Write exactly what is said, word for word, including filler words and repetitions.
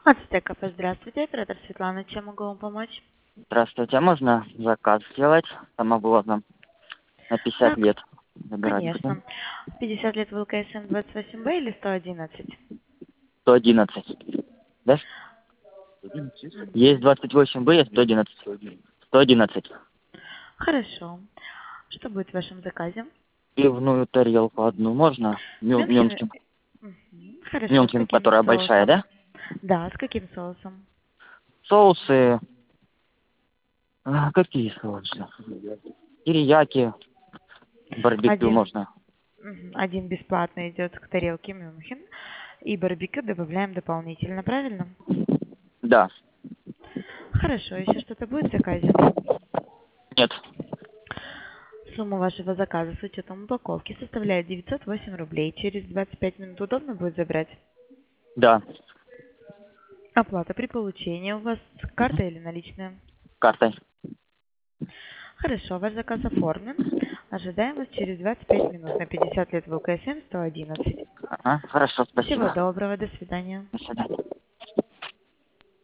Ацтек кафе, здравствуйте, оператор Светлана, чем могу вам помочь? Здравствуйте, а можно заказ сделать самовозом на пятьдесят Да, к- лет? Забирать будем. конечно. пятьдесят лет вэ ка эс эм двадцать восемь бэ или сто одиннадцать? сто одиннадцать. Да? Есть Мгм. двадцать восемь бэ, есть сто одиннадцать. сто одиннадцать. Хорошо. Что будет в вашем заказе? Пивную тарелку одну можно? Мю- Мюнхен? Мюнхен. Мгм. Хорошо, с Мюнхен, каким которая большая, соусом? да? Да, с каким соусом? Соусы. А, какие соусы? Терияки. Барбекю Один, можно. мгм, один бесплатно идет к тарелке Мюнхен. И барбекю добавляем дополнительно, правильно? Да. Хорошо, еще что-то будет в заказе? Нет. Сумма вашего заказа с учетом упаковки составляет девятьсот восемь рублей. Через двадцать пять минут удобно будет забрать? Да. Оплата при получении у вас карта или наличная? Картой. Хорошо, ваш заказ оформлен. Ожидаем вас через двадцать пять минут на пятьдесят лет вэ ка эс эм сто одиннадцать. Ага, хорошо, Всего спасибо. доброго, до свидания. До свидания.